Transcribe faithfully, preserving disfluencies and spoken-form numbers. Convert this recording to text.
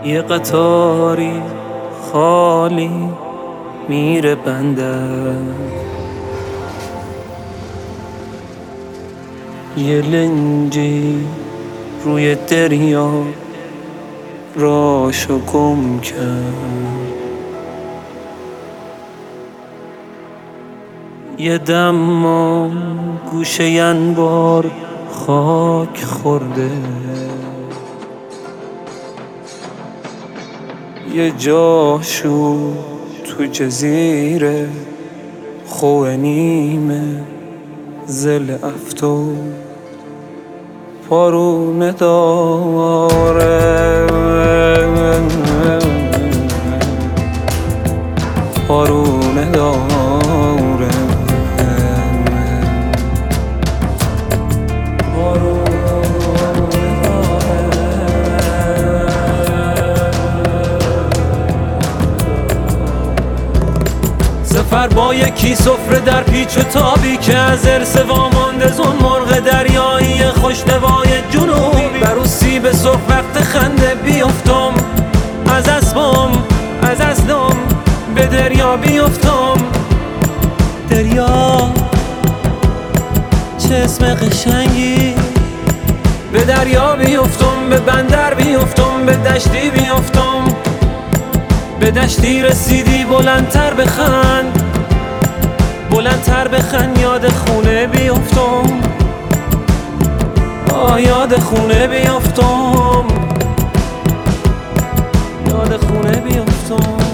یه قطاری خالی میره بندر، یه لنجی روی دریا راشو گم کرد، یه دم گوشه انبار خاک خورده، یه جاشو تو جزیره خوه نیمه زل افتو پارونه داره، پارونه داره. سفر با یکی سفره در پیچ و تابی که از ارث وامانده زون مرغ دریایی خوشنوای جنوبی، بر او سیب سرخ وقت خنده بیفتم، از اسبم از اصلم به دریا بیفتم. دریا چه اسم قشنگی، به دریا بیفتم، به بندر بیفتم، به دشتی بیفتم، به دشتی رسیدی بلندتر بخند، بلندتر بخند، یاد خونه بیفتم، آه یاد خونه بیفتم، یاد خونه بیفتم.